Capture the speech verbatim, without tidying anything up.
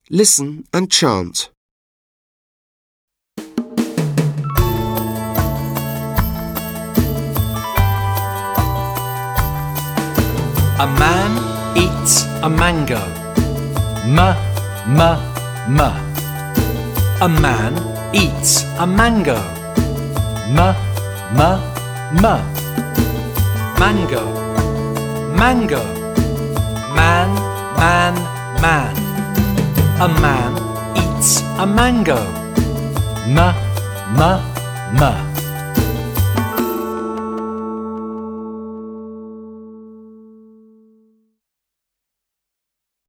Listen and chant. A man eats a mango. M, m, m. A man eats a mango. M, m, m. Mango, mango. Man, man, man. A man eats a mango. M, m, m.